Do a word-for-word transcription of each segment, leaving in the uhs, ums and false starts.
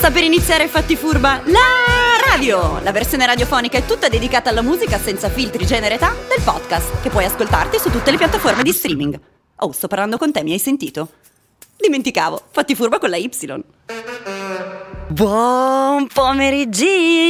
Sta per iniziare Fatti Furba, la radio! La versione radiofonica è tutta dedicata alla musica senza filtri, genere, età del podcast, che puoi ascoltarti su tutte le piattaforme di streaming. Oh, sto parlando con te, mi hai sentito? Dimenticavo, Fatti Furba con la Y. Buon pomeriggio,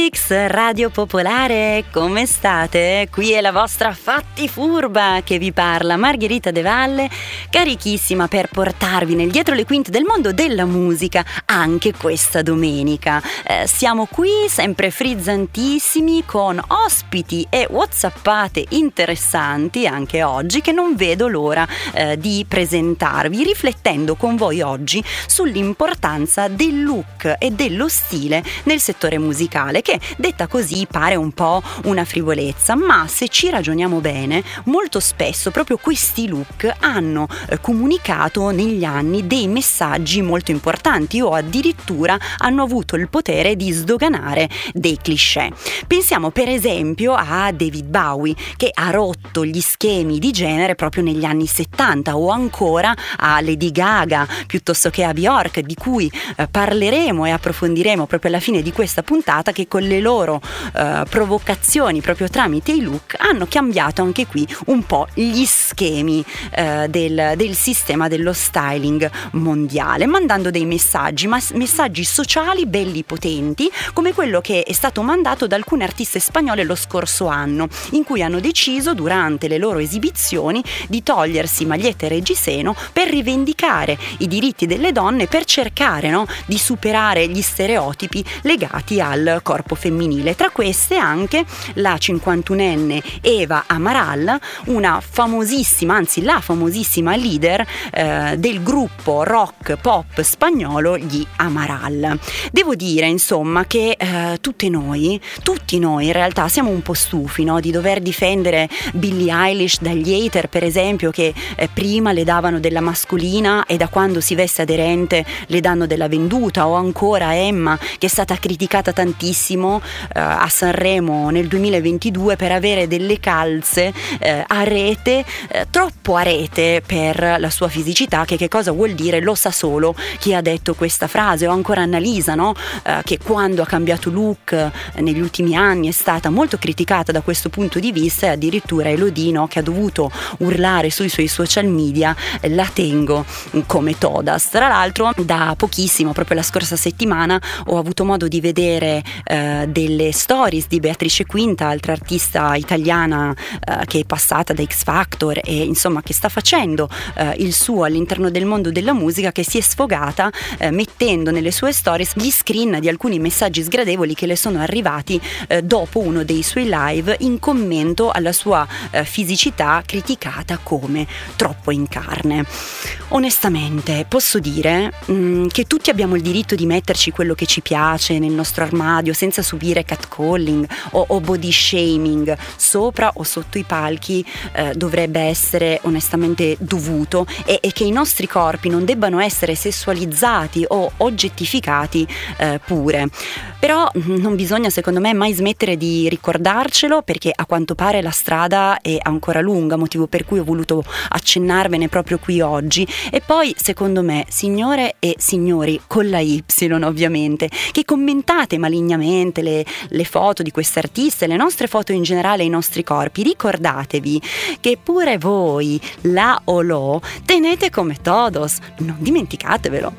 Radio Popolare, come state? Qui è la vostra Fatti Furba che vi parla, Margherita De Valle, carichissima per portarvi nel dietro le quinte del mondo della musica anche questa domenica. Eh, siamo qui sempre frizzantissimi con ospiti e whatsappate interessanti anche oggi che non vedo l'ora eh, di presentarvi, riflettendo con voi oggi sull'importanza del look e del lo stile nel settore musicale, che detta così pare un po' una frivolezza, ma se ci ragioniamo bene, molto spesso proprio questi look hanno eh, comunicato negli anni dei messaggi molto importanti o addirittura hanno avuto il potere di sdoganare dei cliché. Pensiamo per esempio a David Bowie, che ha rotto gli schemi di genere proprio negli anni settanta, o ancora a Lady Gaga piuttosto che a Bjork, di cui eh, parleremo e approfondiremo proprio alla fine di questa puntata, che con le loro uh, provocazioni proprio tramite i look hanno cambiato anche qui un po' gli schemi uh, del, del sistema dello styling mondiale, mandando dei messaggi, ma messaggi sociali belli potenti, come quello che è stato mandato da alcune artiste spagnole lo scorso anno, in cui hanno deciso durante le loro esibizioni di togliersi magliette e reggiseno per rivendicare i diritti delle donne, per cercare, no, di superare gli stereotipi legati al corpo femminile. Tra queste anche la cinquantunenne Eva Amaral, una famosissima, anzi la famosissima leader eh, del gruppo rock pop spagnolo gli Amaral. Devo dire insomma che eh, tutte noi, tutti noi in realtà siamo un po' stufi, no, di dover difendere Billie Eilish dagli hater, per esempio, che eh, prima le davano della mascolina e da quando si veste aderente le danno della venduta, o ancora Emma, che è stata criticata tantissimo eh, a Sanremo nel duemilaventidue per avere delle calze eh, a rete, eh, troppo a rete per la sua fisicità. Che che cosa vuol dire lo sa solo chi ha detto questa frase. O ancora Annalisa, no? eh, che quando ha cambiato look eh, negli ultimi anni è stata molto criticata da questo punto di vista, e addirittura Elodie, no? che ha dovuto urlare sui suoi social media eh, la tengo come todas. Tra l'altro da pochissimo, proprio la scorsa settimana, ho avuto modo di vedere eh, delle stories di Beatrice Quinta, altra artista italiana eh, che è passata da X Factor e insomma che sta facendo eh, il suo all'interno del mondo della musica, che si è sfogata eh, mettendo nelle sue stories gli screen di alcuni messaggi sgradevoli che le sono arrivati eh, dopo uno dei suoi live, in commento alla sua eh, fisicità criticata come troppo in carne. Onestamente posso dire mh, che tutti abbiamo il diritto di metterci quello che ci piace nel nostro armadio senza subire catcalling o, o body shaming sopra o sotto i palchi. Eh, dovrebbe essere onestamente dovuto, e, e che i nostri corpi non debbano essere sessualizzati o oggettificati eh, pure. Però non bisogna, secondo me, mai smettere di ricordarcelo, perché a quanto pare la strada è ancora lunga, motivo per cui ho voluto accennarvene proprio qui oggi. E poi, secondo me, signore e signori con la Y ovviamente, che commentate malignamente le, le foto di queste artiste, le nostre foto in generale, i nostri corpi, ricordatevi che pure voi, la o lo, tenete come todos, non dimenticatevelo.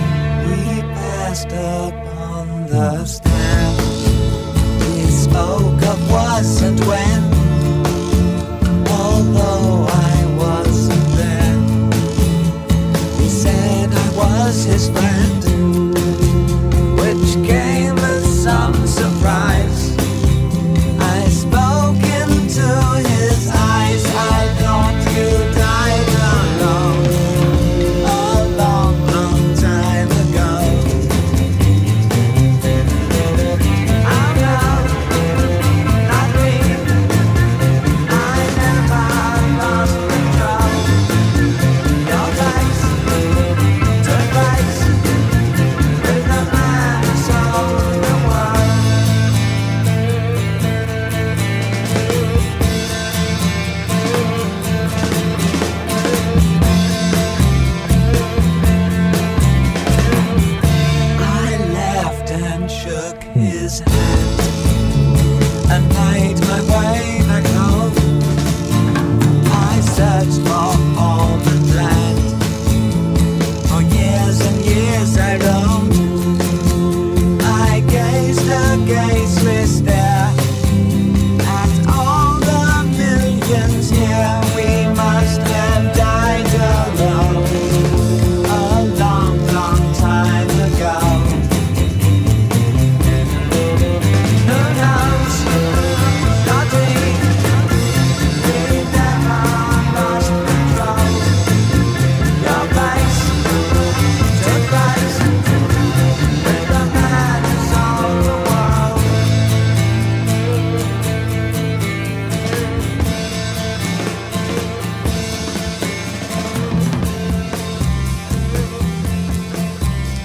We passed up on the stand. We spoke of was and when, although I wasn't there. He said I was his friend, which came as some surprise. I spoke into his eyes. I thought you died alone a long, long time ago. I'm not, not me. I never lost control. Your lies, took lies.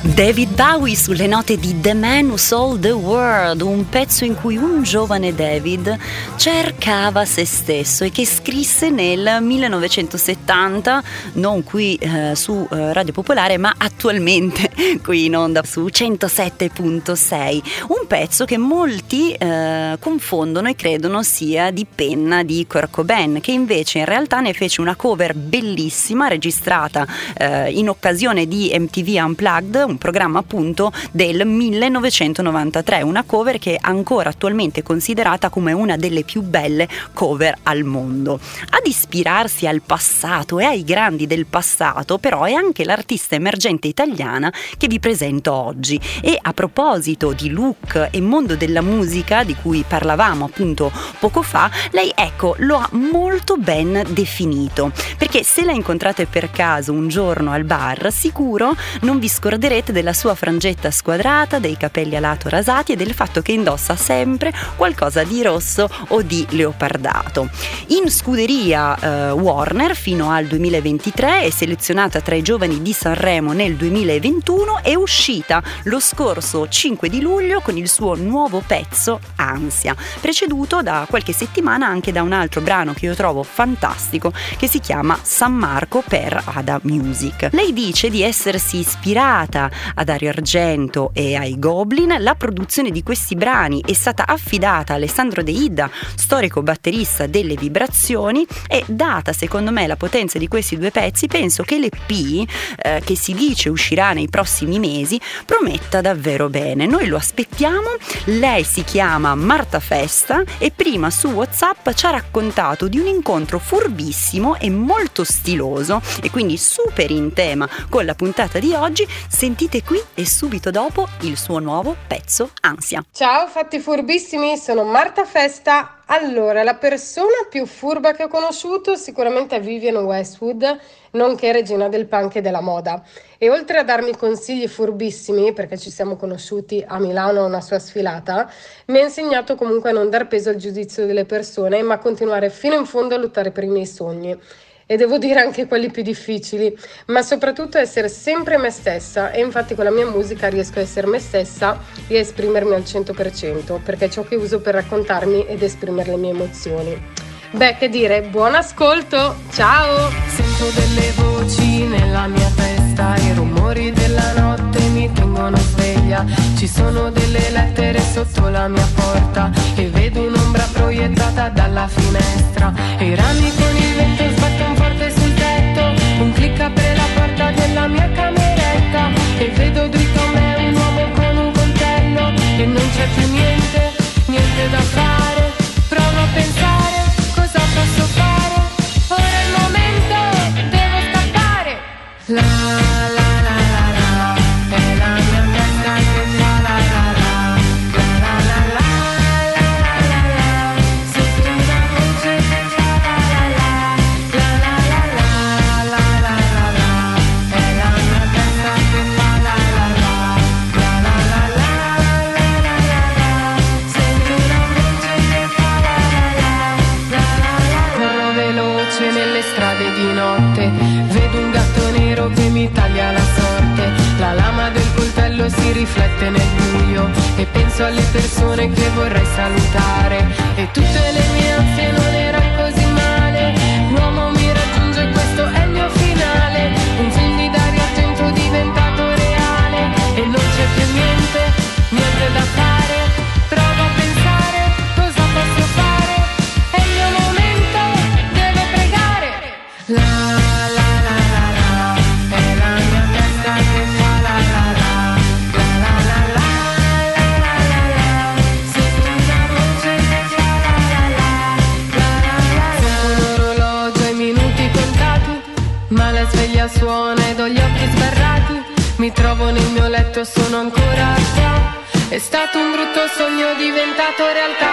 David Bowie sulle note di The Man Who Sold the World, un pezzo in cui un giovane David cercava se stesso e che scrisse nel millenovecentosettanta, non qui eh, su eh, Radio Popolare, ma attualmente qui in onda su centosette virgola sei. Un pezzo che molti eh, confondono e credono sia di penna di Kurt Cobain, che invece in realtà ne fece una cover bellissima registrata eh, in occasione di M T V Unplugged, un programma appunto del millenovecentonovantatré, una cover che è ancora attualmente considerata come una delle più belle cover al mondo. Ad ispirarsi al passato e ai grandi del passato però è anche l'artista emergente italiana che vi presento oggi. E a proposito di look e mondo della musica di cui parlavamo appunto poco fa, lei ecco lo ha molto ben definito, perché se la incontrate per caso un giorno al bar sicuro non vi scorderete della sua frangetta squadrata, dei capelli a lato rasati e del fatto che indossa sempre qualcosa di rosso o di leopardato. In scuderia eh, Warner fino al duemilaventitré, è selezionata tra i giovani di Sanremo nel duemilaventuno, è uscita lo scorso cinque di luglio con il suo nuovo pezzo Ansia, preceduto da qualche settimana anche da un altro brano che io trovo fantastico che si chiama San Marco per Ada Music. Lei dice di essersi ispirata a Dario Argento e ai Goblin. La produzione di questi brani è stata affidata a Alessandro De Ida, storico batterista delle Vibrazioni, e data secondo me la potenza di questi due pezzi penso che l'E P eh, che si dice uscirà nei prossimi mesi prometta davvero bene. Noi lo aspettiamo. Lei si chiama Marta Festa e prima su WhatsApp ci ha raccontato di un incontro furbissimo e molto stiloso e quindi super in tema con la puntata di oggi. Sentite qui e subito dopo il suo nuovo pezzo Ansia. Ciao fatti furbissimi, sono Marta Festa. Allora, la persona più furba che ho conosciuto sicuramente è Vivienne Westwood, nonché regina del punk e della moda. E oltre a darmi consigli furbissimi, perché ci siamo conosciuti a Milano a una sua sfilata, mi ha insegnato comunque a non dar peso al giudizio delle persone, ma a continuare fino in fondo a lottare per i miei sogni. E devo dire anche quelli più difficili, ma soprattutto essere sempre me stessa, e infatti con la mia musica riesco a essere me stessa e a esprimermi al cento per cento, perché è ciò che uso per raccontarmi ed esprimere le mie emozioni. Beh, che dire, buon ascolto, ciao! Sento delle voci nella mia testa, i rumori della notte mi tengono sveglia, ci sono delle lettere sotto la mia porta e vedo un'ombra proiettata dalla finestra e i rami con il vento sbattono forte sul tetto, un clic apre la porta della mia cameretta e vedo dritto a me un uomo con un coltello e non c'è più niente, niente da fare, provo a pensare cosa posso fare, ora è il momento, devo scappare. La la la la la, è la mia testa che fa la la la, la la la la la la la, sento una voce che fa la la la, la la la la la la la la, è la mia testa che fa la la la, la la la la la la la la, sento una voce che fa la la la la la. Corro veloce nelle strade di notte, vedo un gatto nero che mi taglia la sorte, la lama del coltello si riflette nel buio e penso alle persone che vorrei salutare e tutte le mie ansie non erano così male, l'uomo mi raggiunge e questo è il mio finale, un film di Dario Argento diventato reale e non c'è più niente, niente da fare, provo a pensare cosa posso fare, è il mio momento, devo pregare. La la la la la, è la mia testa che fa la la la, la la la la la la la la, sento una voce che fa la la la, la la la la. Sento un orologio ai minuti contati, ma la sveglia suona ed ho gli occhi sbarrati, mi trovo nel mio letto, sono ancora qua, è stato un brutto sogno diventato realtà.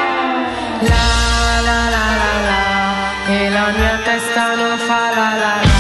La la la la la, e la mia testa non fa la la la.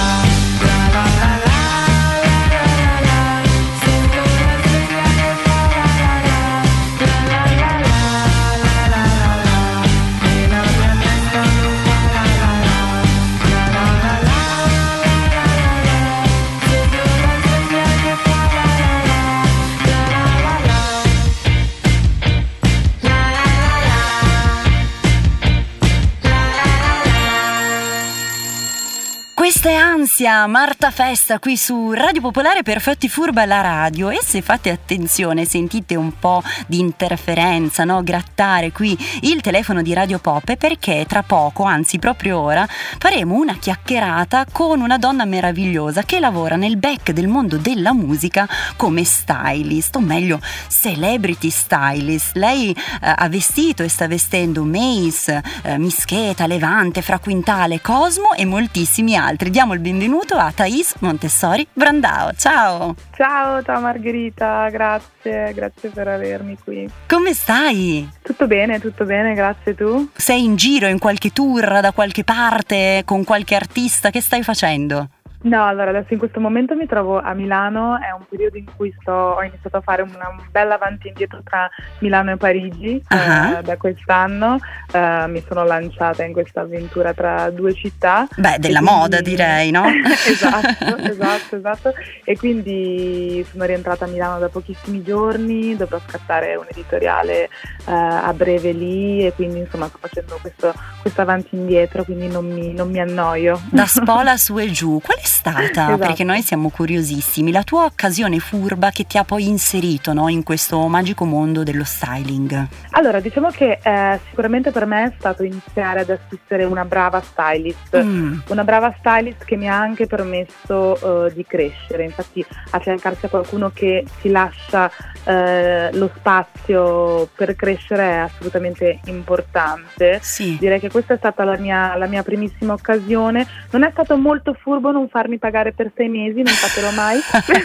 Nunzia, Marta Festa qui su Radio Popolare per Fatti Furba la radio. E se fate attenzione, sentite un po' di interferenza, no? Grattare qui il telefono di Radio Pop, perché tra poco, anzi proprio ora, faremo una chiacchierata con una donna meravigliosa che lavora nel back del mondo della musica come stylist, o meglio celebrity stylist. Lei eh, ha vestito e sta vestendo Mace, eh, Mischeta, Levante, Fra Quintale, Cosmo e moltissimi altri. Diamo il benvenuto a Thais Montessori Brandao. Ciao! Ciao, ciao Margherita, grazie, grazie per avermi qui. Come stai? Tutto bene, tutto bene, grazie. Tu? Sei in giro, in qualche tour, da qualche parte, con qualche artista? Che stai facendo? No, allora adesso in questo momento mi trovo a Milano, è un periodo in cui sto, ho iniziato a fare una bella avanti e indietro tra Milano e Parigi. uh-huh. eh, da quest'anno eh, mi sono lanciata in questa avventura tra due città. Beh, della quindi... moda direi, no? esatto, esatto, esatto. E quindi sono rientrata a Milano da pochissimi giorni, dovrò scattare un editoriale eh, a breve lì, e quindi insomma sto facendo questo, questo avanti e indietro, quindi non mi, non mi annoio. Da Spola su e giù, qual è stata? Esatto. Perché noi siamo curiosissimi, la tua occasione furba che ti ha poi inserito, no, in questo magico mondo dello styling. Allora, diciamo che eh, sicuramente per me è stato iniziare ad assistere una brava stylist, mm. una brava stylist che mi ha anche permesso eh, di crescere. Infatti affiancarsi a qualcuno che si lascia eh, lo spazio per crescere è assolutamente importante. Sì. Direi che questa è stata la mia, la mia primissima occasione. Non è stato molto furbo non farmi pagare per sei mesi, non fatelo mai.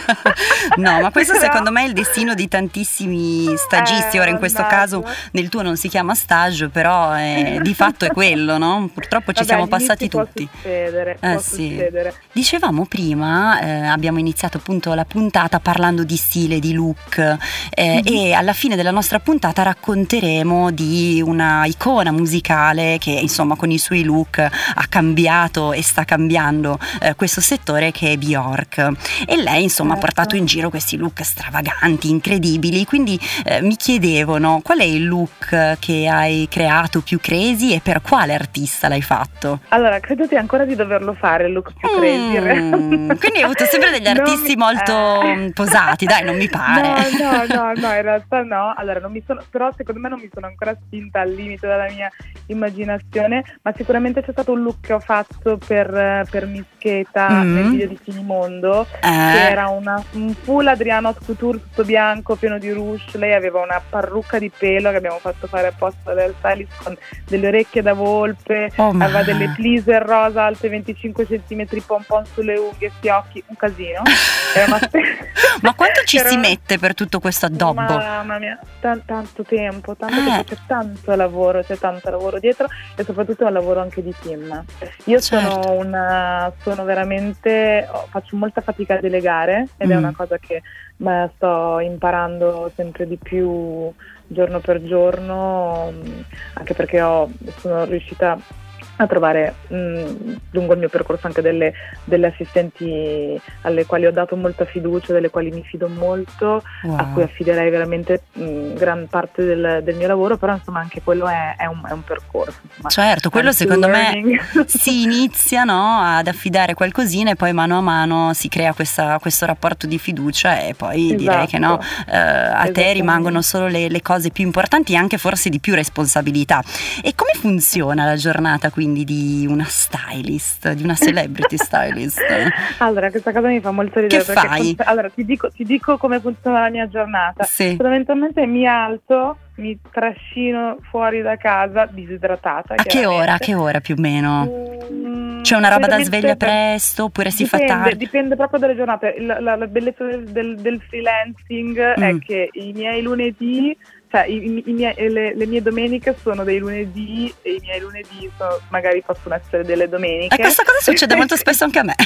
No, ma questo secondo me è il destino di tantissimi stagisti. Eh, Ora in questo mannaggia. caso nel tuo non si chiama stage, però è, di fatto è quello, no? Purtroppo ci Vabbè, siamo passati può tutti. Succedere, eh, può sì. succedere. Dicevamo prima, eh, abbiamo iniziato appunto la puntata parlando di stile, di look, eh, mm-hmm. e alla fine della nostra puntata racconteremo di una icona musicale che insomma con i suoi look ha cambiato e sta cambiando eh, questo settore, che è Bjork. E lei insomma certo. ha portato in giro questi look stravaganti, incredibili, quindi eh, mi chiedevano qual è il look che hai creato più crazy e per quale artista l'hai fatto? Allora, credo di ancora di doverlo fare il look più crazy. Mm, quindi hai avuto sempre degli artisti mi... molto eh. posati, dai, non mi pare. No, no, no, no, in realtà no. Allora, non mi sono, però secondo me non mi sono ancora spinta al limite della mia immaginazione, ma sicuramente c'è stato un look che ho fatto per, per Mischeta mm. nel video di Finimondo, eh. che era una, un full Adriano Couture tutto bianco, pieno di rouge. Lei aveva una parrucca di pelo che abbiamo fatto fare apposta dal stylist, con delle orecchie da volpe, oh, aveva delle pleaser rosa alte venticinque centimetri, pompon sulle unghie, sti occhi, un casino. Era una ma quanto ci era si una... mette per tutto questo addobbo? Mamma mia, t- tanto tempo, tanto eh. tempo, c'è tanto lavoro, c'è tanto lavoro dietro, e soprattutto è un lavoro anche di team. Io certo. sono una sono veramente faccio molta fatica a delegare, ed mm. è una cosa che beh, sto imparando sempre di più giorno per giorno, anche perché ho, sono riuscita a trovare mh, lungo il mio percorso anche delle, delle assistenti alle quali ho dato molta fiducia, delle quali mi fido molto, wow. a cui affiderei veramente mh, gran parte del, del mio lavoro, però insomma anche quello è, è, un, è un percorso. Insomma. Certo, quello secondo learning. me si inizia, no, ad affidare qualcosina, e poi mano a mano si crea questa, questo rapporto di fiducia, e poi esatto. direi che no, eh, a te rimangono solo le, le cose più importanti, e anche forse di più responsabilità. E come funziona la giornata quindi di una stylist, di una celebrity stylist? Allora, questa cosa mi fa molto ridere. Che perché fai? Fun- allora, ti dico, ti dico come funziona la mia giornata. Sì. Fondamentalmente mi alzo, mi trascino fuori da casa disidratata. A che ora? A che ora più o meno? Mm, C'è una roba da sveglia presto, oppure si dipende, fa tardi? Dipende proprio dalle giornate. La, la, la bellezza del, del, del freelancing mm. è che i miei lunedì, cioè i, i miei, le, le mie domeniche sono dei lunedì, e i miei lunedì sono, magari possono essere delle domeniche. E questa cosa succede molto spesso anche a me.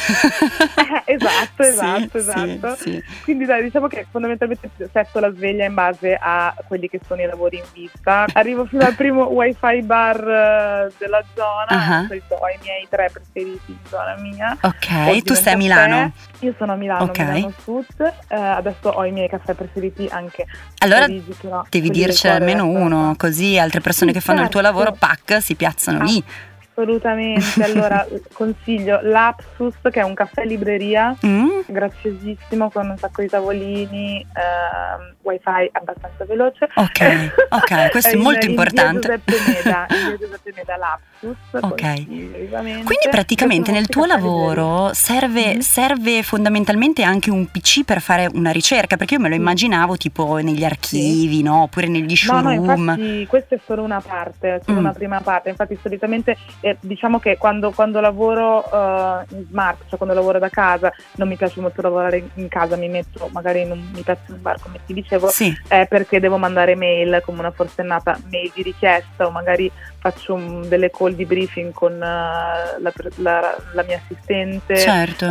eh, esatto, esatto, sì, esatto. Sì, sì. Quindi dai, diciamo che fondamentalmente setto la sveglia in base a quelli che sono i lavori in vista. Arrivo fino al primo wifi bar uh, della zona, uh-huh. ho i miei tre preferiti in zona mia. Ok, Oggi tu stai a Milano? Io sono a Milano, okay. Milano Sud, uh, adesso ho i miei caffè preferiti anche. Allora Parigi, però, devi dirci almeno uno, così altre persone sì, che fanno certo. il tuo lavoro, pac, si piazzano ah. lì. Assolutamente, allora consiglio Lapsus, che è un caffè libreria mm. graziosissimo, con un sacco di tavolini, ehm, wifi abbastanza veloce. Ok, ok, questo è molto in, importante. In via Giuseppe Meda, in via Giuseppe Meda Lapsus. Ok, quindi praticamente nel tuo lavoro serve, mm-hmm. serve fondamentalmente anche un P C per fare una ricerca, perché io me lo immaginavo tipo negli archivi, sì. no? Oppure negli showroom. No, no, infatti questa è solo una parte, solo mm. una prima parte. Infatti solitamente eh, diciamo che quando, quando lavoro uh, in smart, cioè quando lavoro da casa, non mi piace molto lavorare in, in casa, mi metto magari in un, mi pezzo in un bar, come ti dicevo, sì. eh, perché devo mandare mail come una forsennata, mail di richiesta, o magari faccio un, delle call di briefing con uh, la, la, la mia assistente, certo.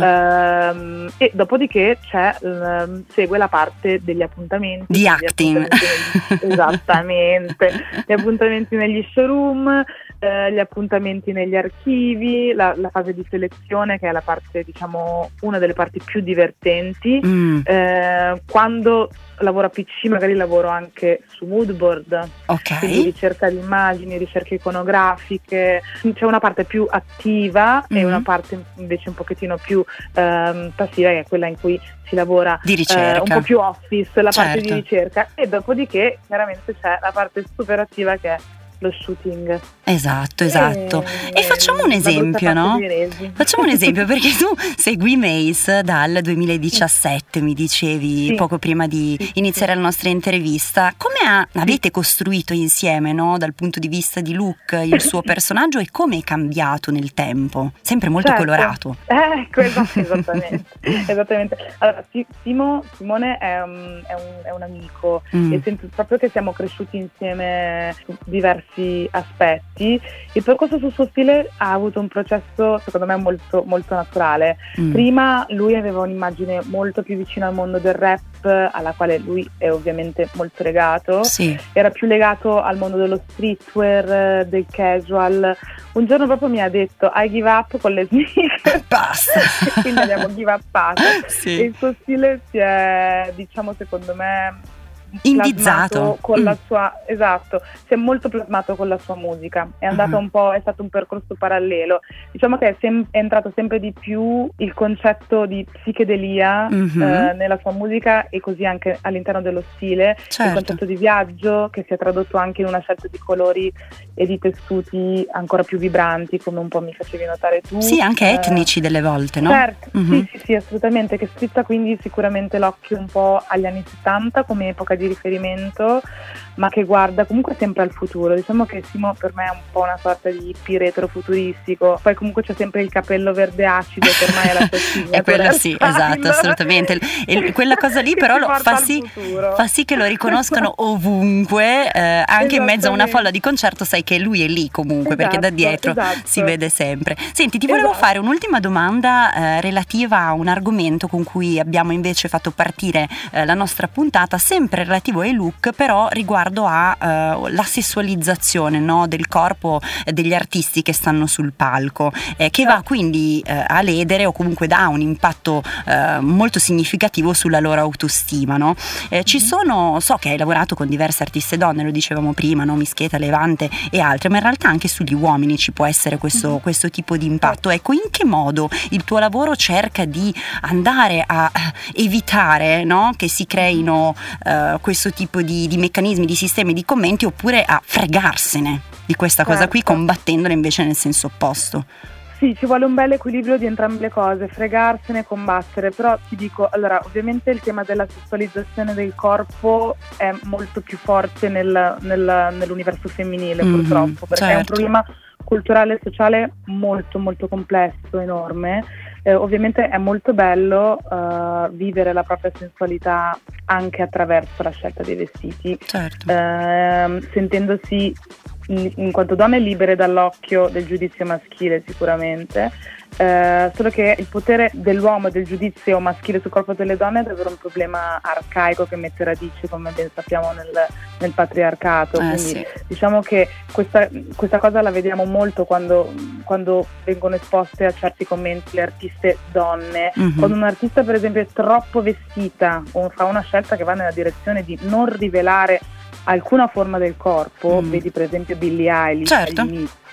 uh, e dopodiché c'è uh, segue la parte degli appuntamenti di acting appuntamenti negli, esattamente gli appuntamenti negli showroom, eh, gli appuntamenti negli archivi, la, la fase di selezione, che è la parte, diciamo, una delle parti più divertenti. mm. eh, quando lavoro a P C magari lavoro anche su moodboard, okay. quindi ricerca di immagini, ricerche iconografiche. C'è una parte più attiva mm-hmm. e una parte invece un pochettino più ehm, passiva, che è quella in cui si lavora di ricerca, eh, un po' più office, la certo. parte di ricerca, e dopodiché chiaramente c'è la parte super attiva, che è lo shooting. Esatto, esatto. E, e facciamo un esempio, no? Facciamo un esempio, perché tu segui Mace dal duemiladiciassette, mi dicevi sì. poco prima di sì, iniziare sì. la nostra intervista. Come ha, avete costruito insieme, no? Dal punto di vista di look, il suo personaggio, e come è cambiato nel tempo? Sempre molto certo. colorato. Ecco, esatto, esattamente. esattamente. Allora, Simo, Simone è un, è un, è un amico, mm. e sento proprio che siamo cresciuti insieme su diversi aspetti. Il percorso sul suo stile ha avuto un processo secondo me molto, molto naturale. mm. Prima lui aveva un'immagine molto più vicina al mondo del rap, alla quale lui è ovviamente molto legato, sì. era più legato al mondo dello streetwear, del casual. Un giorno proprio mi ha detto I give up con le sneakers, basta. quindi abbiamo give uppato, sì. e il suo stile si è, diciamo, secondo me indizzato con mm. la sua, esatto, si è molto plasmato con la sua musica, è andato uh-huh. un po', è stato un percorso parallelo, diciamo che è, sem- è entrato sempre di più il concetto di psichedelia uh-huh. eh, nella sua musica, e così anche all'interno dello stile, certo. il concetto di viaggio, che si è tradotto anche in una scelta di colori e di tessuti ancora più vibranti, come un po' mi facevi notare tu. Sì, anche eh, etnici delle volte, no? Certo, uh-huh. sì, sì, sì, assolutamente, che strizza quindi sicuramente l'occhio un po' agli anni settanta come epoca di riferimento, ma che guarda comunque sempre al futuro. Diciamo che Simo per me è un po' una sorta di hippie retrofuturistico, poi comunque c'è sempre il capello verde acido, che ormai è la sua sigla. E quella sì, esatto, assolutamente. E quella cosa lì però lo fa, sì, fa sì che lo riconoscano ovunque, eh, anche in mezzo a una folla di concerto sai che lui è lì comunque, esatto, perché da dietro esatto. si vede sempre. Senti, ti volevo esatto. fare un'ultima domanda eh, relativa a un argomento con cui abbiamo invece fatto partire eh, la nostra puntata, sempre relativo ai look, però riguardo a uh, la sessualizzazione, no, del corpo eh, degli artisti che stanno sul palco, eh, che va quindi eh, a ledere o comunque dà un impatto eh, molto significativo sulla loro autostima, no? Eh, ci sono, so che hai lavorato con diverse artiste donne, lo dicevamo prima, no? Mischieta, Levante e altre, ma in realtà anche sugli uomini ci può essere questo, mm-hmm. questo tipo di impatto. Ecco, in che modo il tuo lavoro cerca di andare a evitare, no, che si creino uh, questo tipo di, di meccanismi, di sistemi, di commenti, oppure a fregarsene di questa certo. cosa qui, combattendola invece nel senso opposto? Sì, ci vuole un bel equilibrio di entrambe le cose, fregarsene e combattere, però ti dico, allora, ovviamente il tema della sessualizzazione del corpo è molto più forte nel, nel, nell'universo femminile, mm-hmm, purtroppo, perché certo. è un problema culturale e sociale molto molto complesso, enorme. Eh, ovviamente è molto bello uh, vivere la propria sensualità anche attraverso la scelta dei vestiti, certo. eh, sentendosi in, in quanto donne libere dall'occhio del giudizio maschile sicuramente, eh, solo che il potere dell'uomo e del giudizio maschile sul corpo delle donne è davvero un problema arcaico che mette radici, come ben sappiamo, nel, nel patriarcato, eh, quindi sì. diciamo che questa, questa cosa la vediamo molto quando, quando vengono esposte a certi commenti le artiste donne, mm-hmm. quando un'artista per esempio è troppo vestita o fa una scelta che va nella direzione di non rivelare alcuna forma del corpo, mm. vedi per esempio Billie Eilish certo. agli inizi,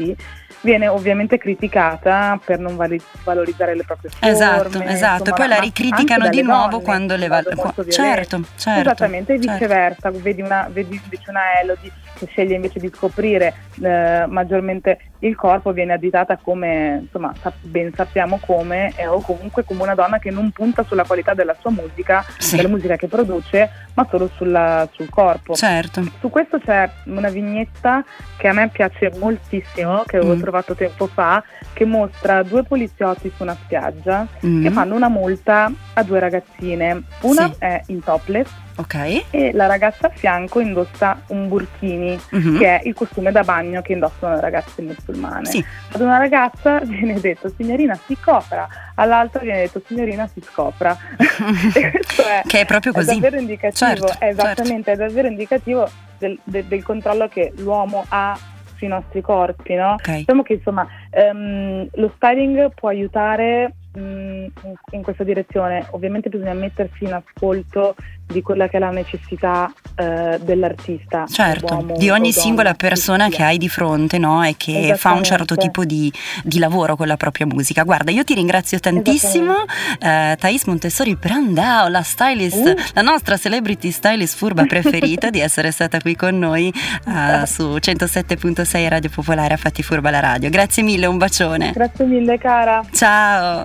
viene ovviamente criticata per non vali- valorizzare le proprie forme. Esatto, esatto. Insomma, poi la ma ricriticano di nuovo quando le val- molto certo, certo. Esattamente, e certo. viceversa, vedi una vedi invece una Elodie che sceglie invece di scoprire eh, maggiormente il corpo, viene additata come, insomma, sap- ben sappiamo come, eh, o comunque come una donna che non punta sulla qualità della sua musica, Sì. della musica che produce, ma solo sulla, sul corpo. Certo. Su questo c'è una vignetta che a me piace moltissimo, che avevo Mm. trovato tempo fa, che mostra due poliziotti su una spiaggia Mm. che fanno una multa a due ragazzine. Una Sì. è in topless Ok. e la ragazza a fianco indossa un burkini, Mhm. che è il costume da bagno che indossano le ragazze musulmane. Sì. Ad una ragazza viene detto signorina si copra, all'altra viene detto signorina si scopra. E questo è, Che è proprio così. è davvero indicativo, Certo, è esattamente, è davvero indicativo del, del- del controllo che l'uomo ha sui nostri corpi, no? Ok. Diciamo che insomma ehm, lo styling può aiutare mh, in, in questa direzione. Ovviamente bisogna mettersi in ascolto di quella che è la necessità eh, dell'artista, Certo, uomo di ogni o singola donna, persona chi che sia. hai di fronte, no? E che fa un certo Esattamente. tipo di, di lavoro con la propria musica. Guarda, io ti ringrazio tantissimo, eh, Thais Montessori Brandao, la stylist, Uh. la nostra celebrity stylist furba preferita, di essere stata qui con noi eh, su centosette virgola sei Radio Popolare a Fatti Furba la radio. Grazie mille, un bacione. Grazie mille cara. Ciao.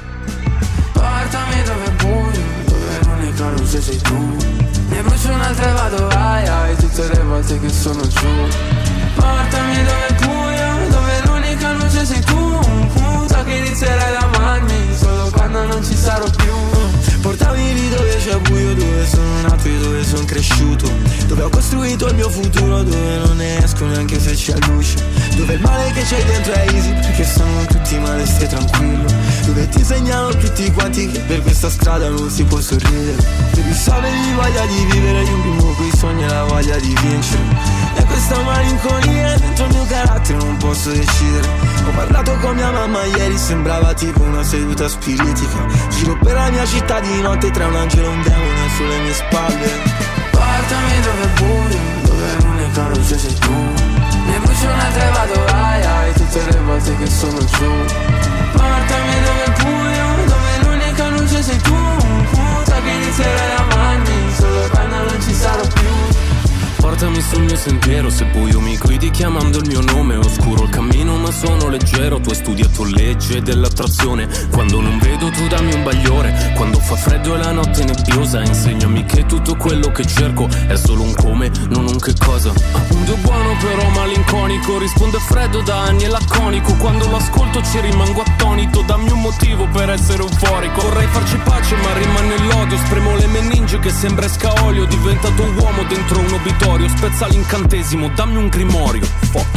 Portami dove è buio, dove l'unica luce sei tu. Ne brucio un'altra e vado ai ai tutte le volte che sono giù. Portami dove è buio, dove l'unica luce sei tu. So che inizierai ad amarmi solo quando non ci sarò più. Portami lì dove c'è buio, dove sono nato e dove sono cresciuto, dove ho costruito il mio futuro, dove non ne esco neanche se c'è luce, dove il male che c'è dentro è easy perché sono tutti male, stai tranquillo, dove ti segnalo tutti quanti che per questa strada non si può sorridere, devi sapere voglia di vivere, io vivo quei sogni e la voglia di vincere, e questa malinconia dentro il mio carattere non posso decidere. Ho parlato con mia mamma ieri, sembrava tipo una seduta spiritica, giro per la mia città di notte tra un angelo e un demone sulle mie spalle. Portami dove è buio, dove l'unica luce sei tu. Ne brucio un'altra e vado ai ai tutte le volte che sono giù. Portami dove è buio, dove l'unica luce sei tu. So che inizierai ad amarmi solo quando non ci sarò più. Portami sul mio sentiero, se buio mi guidi chiamando il mio nome. Oscuro il cammino ma sono leggero, tu hai studiato legge dell'attrazione. Quando non vedo tu dammi un bagliore, quando fa freddo e la notte è nebbiosa, insegnami che tutto quello che cerco è solo un come, non un che cosa. Un Dio buono però malinconico, risponde freddo da anni e laconico. Quando lo ascolto ci rimango attonito, dammi un motivo per essere euforico. Vorrei farci pace ma rimane l'odio, spremo le meningi che sembra esca olio. Diventato un uomo dentro un obitorio, spezza l'incantesimo, dammi un grimorio. Fuck.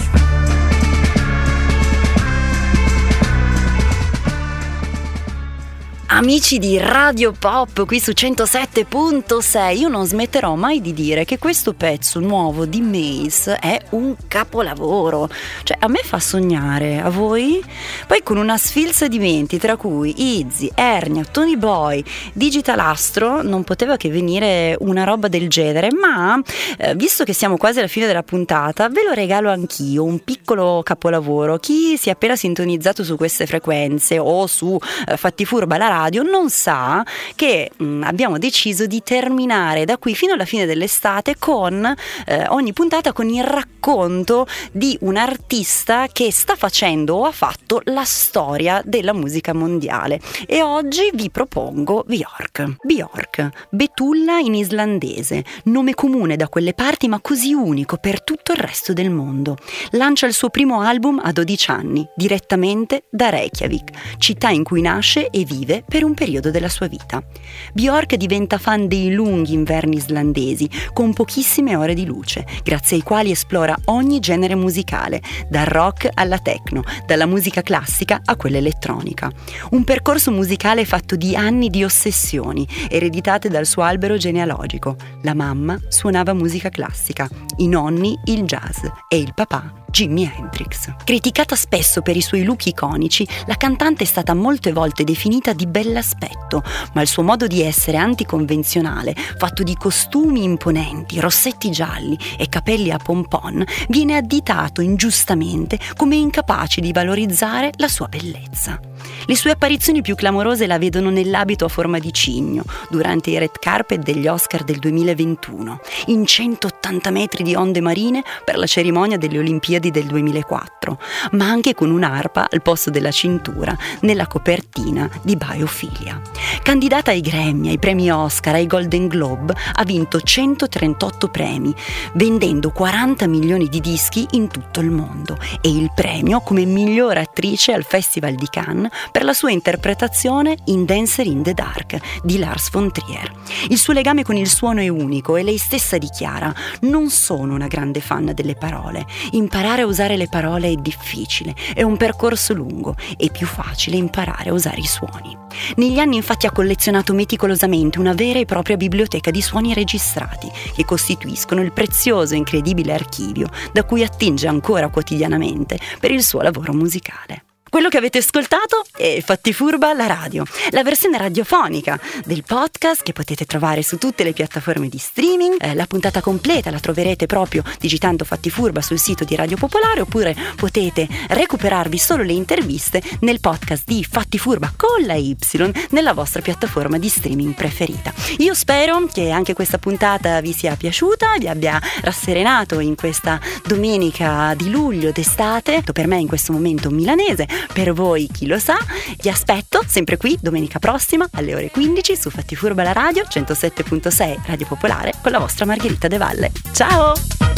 Amici di Radio Pop qui su centosette virgola sei, io non smetterò mai di dire che questo pezzo nuovo di Mace è un capolavoro, cioè a me fa sognare, a voi? Poi con una sfilza di menti tra cui Izzy, Ernia, Tony Boy, Digital Astro non poteva che venire una roba del genere, ma eh, visto che siamo quasi alla fine della puntata ve lo regalo anch'io, un piccolo capolavoro. Chi si è appena sintonizzato su queste frequenze o su eh, Fatti Furba la radio non sa che mh, abbiamo deciso di terminare da qui fino alla fine dell'estate con eh, ogni puntata con il racconto di un artista che sta facendo o ha fatto la storia della musica mondiale, e oggi vi propongo Björk. Björk, betulla in islandese, nome comune da quelle parti ma così unico per tutto il resto del mondo. Lancia il suo primo album a dodici anni, direttamente da Reykjavik, città in cui nasce e vive per un periodo della sua vita. Björk diventa fan dei lunghi inverni islandesi, con pochissime ore di luce, grazie ai quali esplora ogni genere musicale, dal rock alla techno, dalla musica classica a quella elettronica. Un percorso musicale fatto di anni di ossessioni, ereditate dal suo albero genealogico. La mamma suonava musica classica, i nonni il jazz e il papà Jimi Hendrix. Criticata spesso per i suoi look iconici, la cantante è stata molte volte definita di bell'aspetto, ma il suo modo di essere anticonvenzionale, fatto di costumi imponenti, rossetti gialli e capelli a pompon, viene additato ingiustamente come incapace di valorizzare la sua bellezza. Le sue apparizioni più clamorose la vedono nell'abito a forma di cigno durante i red carpet degli Oscar del duemilaventuno, in centottanta metri di onde marine per la cerimonia delle Olimpiadi del duemilaquattro, ma anche con un'arpa al posto della cintura nella copertina di Biophilia. Candidata ai Grammy, ai premi Oscar, ai Golden Globe, ha vinto centotrentotto premi, vendendo quaranta milioni di dischi in tutto il mondo, e il premio come miglior attrice al Festival di Cannes per la sua interpretazione in Dancer in the Dark di Lars von Trier. Il suo legame con il suono è unico e lei stessa dichiara: non sono una grande fan delle parole, imparare a usare le parole è difficile, è un percorso lungo, è più facile imparare a usare i suoni. Negli anni infatti ha collezionato meticolosamente una vera e propria biblioteca di suoni registrati che costituiscono il prezioso e incredibile archivio da cui attinge ancora quotidianamente per il suo lavoro musicale. Quello che avete ascoltato è Fatti Furba alla radio, la versione radiofonica del podcast che potete trovare su tutte le piattaforme di streaming. Eh, la puntata completa la troverete proprio digitando Fatti Furba sul sito di Radio Popolare, oppure potete recuperarvi solo le interviste nel podcast di Fatti Furba con la Y nella vostra piattaforma di streaming preferita. Io spero che anche questa puntata vi sia piaciuta, vi abbia rasserenato in questa domenica di luglio d'estate, per me in questo momento milanese. Per voi chi lo sa, vi aspetto sempre qui domenica prossima alle ore quindici su Fatti Furba la radio centosette virgola sei Radio Popolare con la vostra Margherita De Valle. Ciao!